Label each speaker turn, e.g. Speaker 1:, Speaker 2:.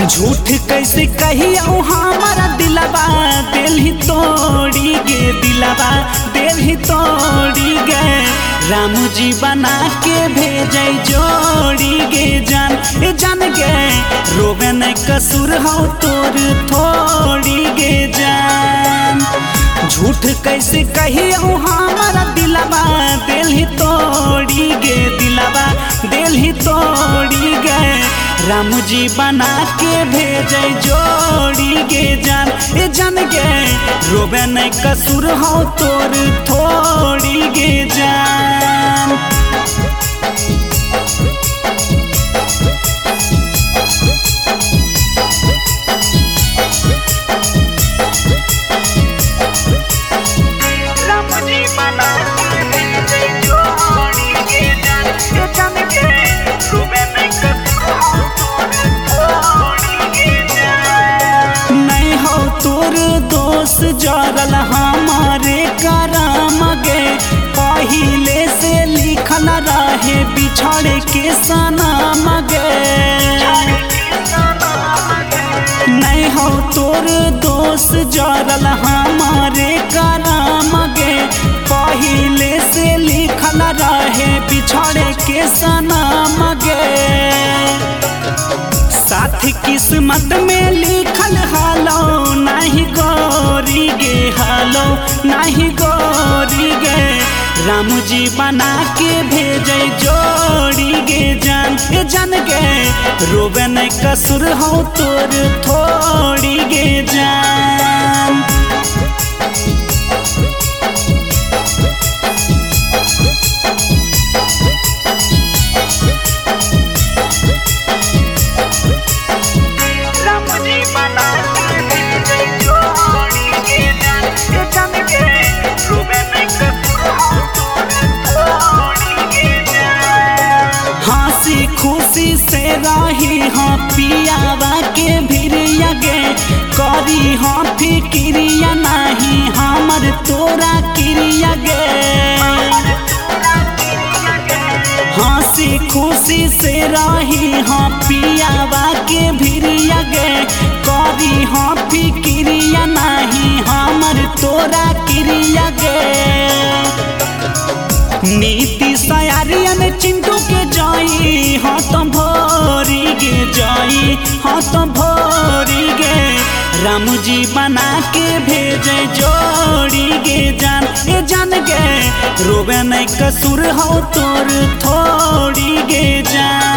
Speaker 1: झूठ कैसे कहियो हमारा दिलवा दिल ही तोड़ी गे, दिलवा दिल ही तोड़ी गे। राम जी बना के भेजे जोड़ी गे जान, ए जान गे रोवे न कसूर हो तोर थोड़ी गे जान। झूठ कैसे कहियो हमारा दिलवा दिल ही तोड़ी गे, दिलवा दिल ही तोड़ी गे। राम जी बना के भेजे जोड़ी गे जान, ए जान गे रोवे न कसूर हो तोर थोड़ी गे जान। राम जी बना के भेजे जोड़ी गे जान, ए जान गे रोवे न कसूर हो तोर दोस्त जरल हमारे करम गे। पहिले से लिखल रहे बिछड़ के सनम गे। नहीं हो तोर दोस्त जरल हमारे करम गे। पहिले से लिखल रहे बिछड़ के सनम गे। साथ किस्मत में लिखल हालो नहीं गोरी गे, हालो नहीं गोरी गे। राम जी बना के भेजे जोड़ी गे जान, ए जान गे रोवे न कसूर हो तोर थोड़ी गे जान। खुशी से रही हाँ पियावा के भिरिया गे। करी हाँ फिक्रिया नहीं हमर तोरा क्रिया गे। हंसी खुशी से रही हाँ पियावा के भिरिया गे। करी हाँ फिक्रिया नहीं हमर तोरा क्रिया गे। नीति सयारियन चिंटू के जाई हाँ तो भोरी गे जाई, हाँ तो भोरी गे। राम जी बना के भेजे जोड़ी गे जान, ए जान गे रोवे न कसूर हो तोर थोड़ी गे जान।